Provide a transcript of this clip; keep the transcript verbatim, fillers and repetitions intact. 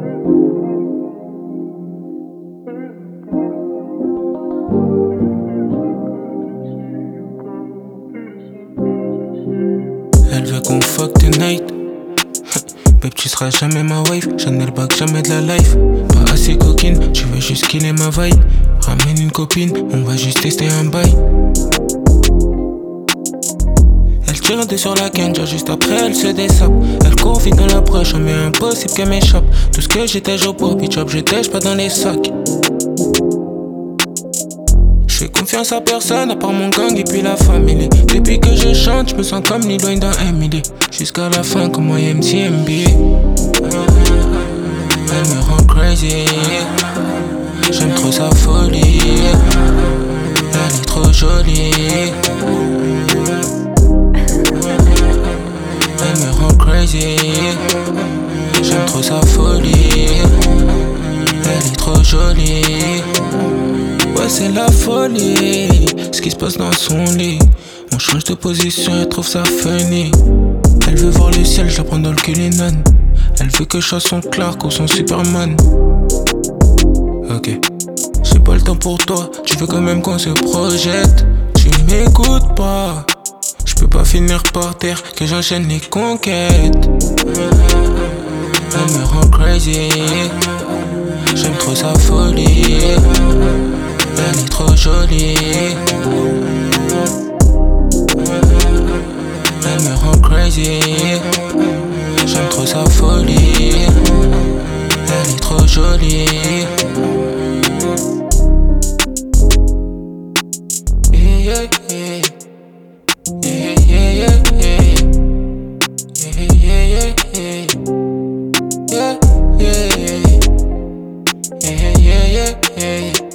Elle veut qu'on fuck tonight. Babe, tu seras jamais ma wife. Chanel back, jamais de la life. Pas assez coquine, tu veux juste killer ma vibe. Ramène une copine, on va juste tester un bail. Elle tire deux sur la canne, juste après elle se dessape. Elle court vite dans l'approche, mais impossible qu'elle m'échappe. Tout ce que j'étais au pour pitch up, je tèche pas dans les sacs. J'fais confiance à personne à part mon gang et puis la famille. Depuis que je chante, j'me sens comme Lil dans Emily. Jusqu'à la fin comme moi M T M B. Elle me rend crazy. J'aime trop sa folie. Elle est trop jolie. Elle me rend crazy. J'aime trop sa folie. Elle est trop jolie. Ouais, c'est la folie, ce qui se passe dans son lit. On change de position, elle trouve ça funny. Elle veut voir le ciel, je la prends dans le cul, nan. Elle veut que je sois son Clark ou son Superman. Ok, j'ai pas le temps pour toi, tu veux quand même qu'on se projette. Tu m'écoutes pas, je peux pas finir par terre, que j'enchaîne les conquêtes. Elle me rend crazy, j'aime trop sa folie. Elle est trop jolie. Elle me rend crazy. J'aime trop sa folie. Elle est trop jolie. Yeah, yeah, yeah. Yeah, yeah, yeah, yeah. Yeah, yeah, yeah, yeah. Yeah, yeah, yeah. Yeah, yeah, yeah, yeah.